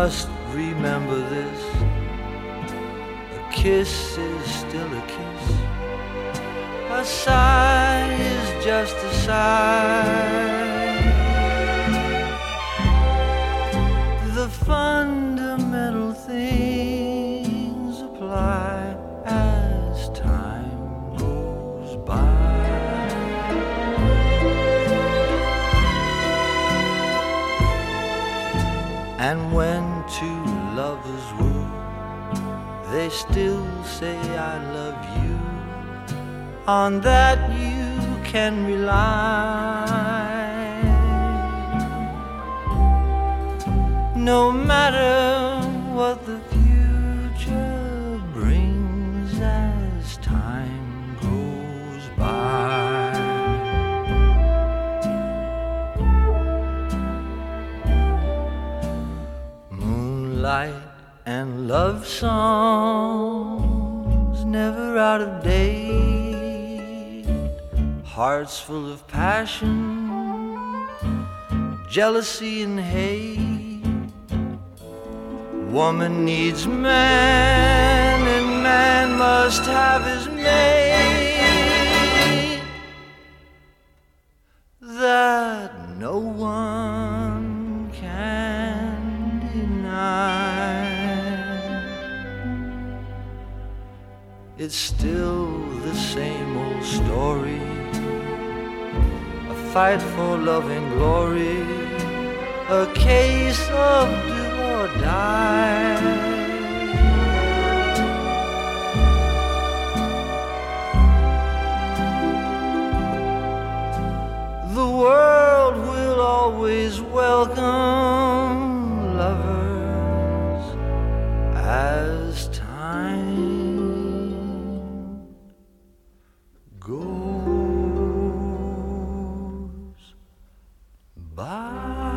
must remember this. A kiss is still a kiss. A sigh is just a sigh. The fundamental things apply as time goes by. And when two lovers woo, they still say I love you. On that you can rely. No matter what the future brings as time goes by. Moonlight and love songs never out of date. Hearts full of passion, jealousy and hate. Woman needs man and man must have his mate. That no one can deny. It's still the same old story. A fight for love and glory. A case of do or die. The world will always welcome lovers as time goes by.